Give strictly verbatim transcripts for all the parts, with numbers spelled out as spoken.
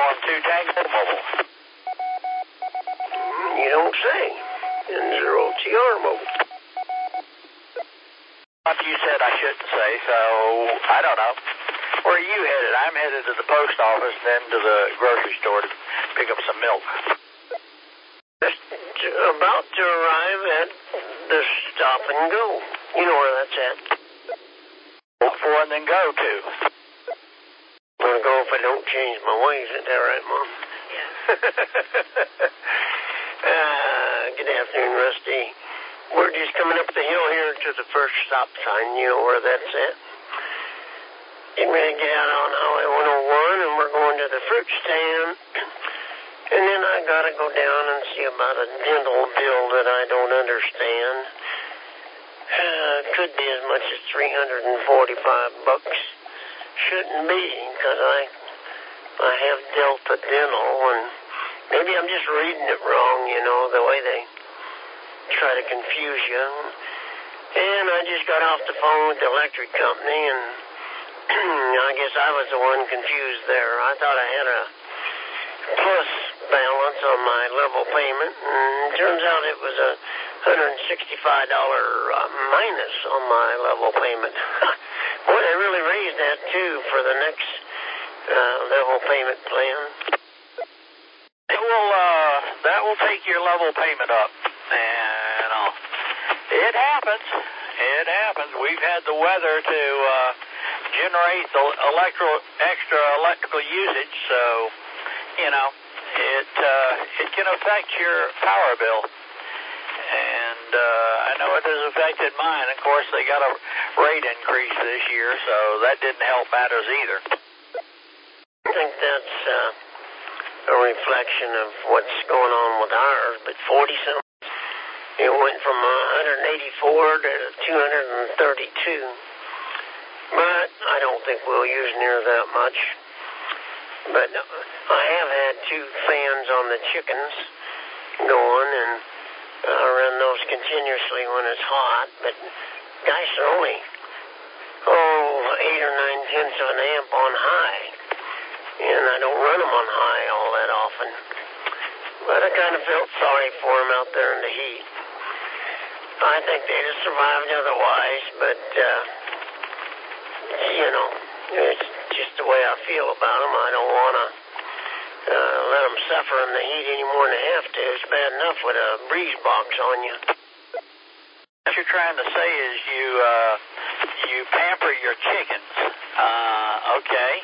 Uniform two Tango Mobile. You don't say. And zero T R Mobile. What you said I shouldn't say, so I don't know. Where are you headed? I'm headed to the post office and then to the grocery store to pick up some milk. Just about to arrive at the Stop and Go. You know where that's at. Look for and then go to. I'm going to go if I don't change my ways. Isn't that right, Mom? Yeah. uh, good afternoon, Rusty. We're just coming up the hill here to the first stop sign. You know where that's at? Getting ready to get out on Highway one oh one, and we're going to the fruit stand. And then I got to go down and see about a dental bill that I don't understand. Uh, could be as much as three hundred forty-five bucks. Shouldn't be, because I, I have Delta Dental, and maybe I'm just reading it wrong, you know, the way they try to confuse you. And I just got off the phone with the electric company, and I guess I was the one confused there. I thought I had a plus balance on my level payment, and it turns out it was a one hundred sixty-five dollars uh, minus on my level payment. Boy, they really raised that, too, for the next uh, level payment plan. It will, uh, that will take your level payment up. And uh, it happens. It happens. We've had the weather to uh, generate the electro, extra electrical usage, so, you know, it, uh, it can affect your power bill. And uh, I know it has affected mine. Of course, they got a rate increase this year, so that didn't help matters either. I think that's uh, a reflection of what's going on with ours, but forty something. It went from one hundred eighty-four to two hundred thirty-two. But I don't think we'll use near that much. But I have had two fans on the chickens going, and I run those continuously when it's hot, but gosh, they're only, oh, eight or nine tenths of an amp on high, and I don't run them on high all that often, but I kind of felt sorry for them out there in the heat. I think they'd have survived otherwise, but, uh, you know, it's just the way I feel about them. I don't want to Uh, let them suffer in the heat any more than they have to. It's bad enough with a breeze box on you. What you're trying to say is you uh, you pamper your chickens, uh, okay?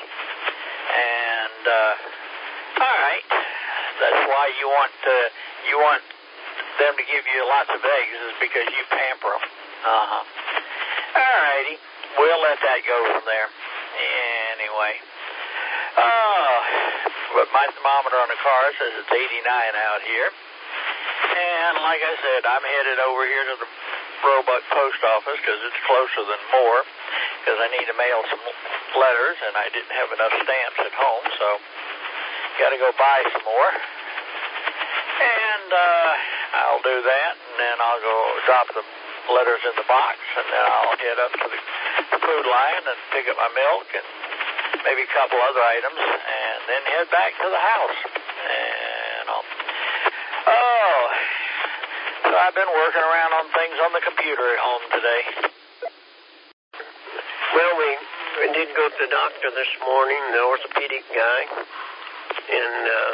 And uh, all right, that's why you want to, you want them to give you lots of eggs, is because you pamper them. Uh huh. All righty, we'll let that go from there. Anyway. Oh, but my thermometer on the car says it's eighty-nine out here. And like I said, I'm headed over here to the Roebuck post office because it's closer than Moore, because I need to mail some letters, and I didn't have enough stamps at home, so got to go buy some more. And uh, I'll do that, and then I'll go drop the letters in the box, and then I'll head up to the food line and pick up my milk and maybe a couple other items, and then head back to the house. And I'll, oh, so I've been working around on things on the computer at home today. Well, we, we did go to the doctor this morning, the orthopedic guy, and uh,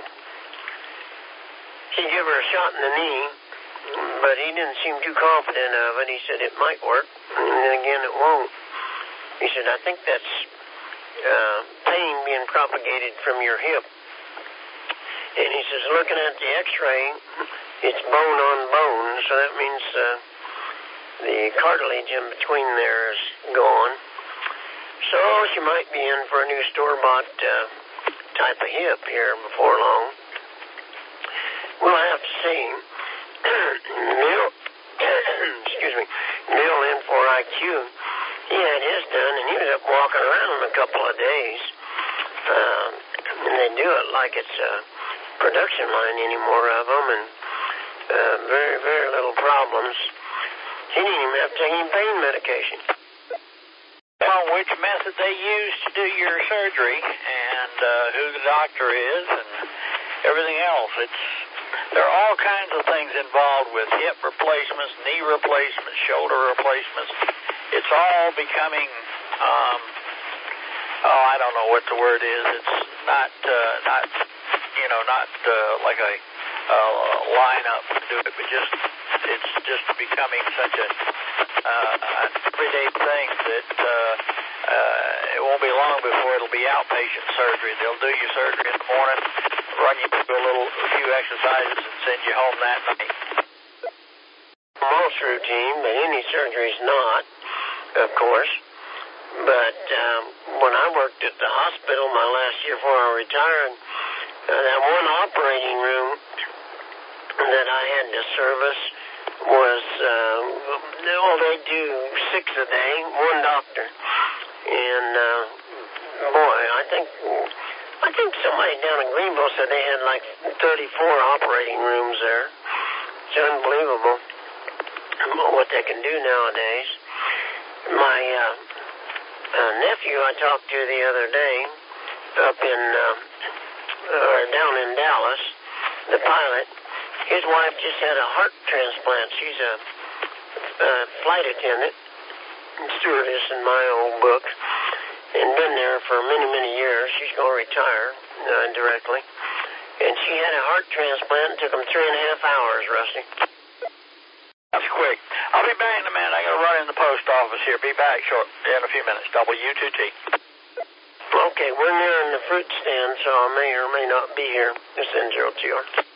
he gave her a shot in the knee, but he didn't seem too confident of it. He said it might work, and then again it won't. He said, I think that's Uh, pain being propagated from your hip. And he says, looking at the x-ray, it's bone on bone, so that means uh, the cartilage in between there is gone. So she might be in for a new store-bought uh, type of hip here before long. We'll have to see. Neil, excuse me, Neil in for I Q. He had his done, and he was up walking around in a couple of days. Um, and they do it like it's a production line anymore of them, and uh, very, very little problems. He didn't even have to take any pain medication. On which method they use to do your surgery, and uh, who the doctor is and everything else. It's there are all kinds of things involved with hip replacements, knee replacements, shoulder replacements. It's all becoming, um, oh, I don't know what the word is. It's not, uh, not, you know, not uh, like a uh, lineup to do it, but just it's just becoming such a uh, everyday thing that uh, uh, it won't be long before it'll be outpatient surgery. They'll do your surgery in the morning, run you through a little, a few exercises, and send you home that night. Most routine, but any surgery's not, of course. But um, when I worked at the hospital my last year before I retired, uh, that one operating room that I had to service was, uh, well, they do six a day, one doctor. And, uh, boy, I think I think somebody down in Greenville said they had like thirty-four operating rooms there. It's unbelievable what they can do nowadays. My uh, uh, nephew I talked to the other day up in, uh, uh, down in Dallas, the pilot, his wife just had a heart transplant. She's a, a flight attendant, stewardess in my old book, and been there for many, many years. She's going to retire uh, directly. And she had a heart transplant. It took them three and a half hours, Rusty. That's quick. I'll be back in a minute. I got to run in the post office here. Be back short in a few minutes. W two T. Okay, we're nearing the fruit stand, so I may or may not be here. This is N zero T R.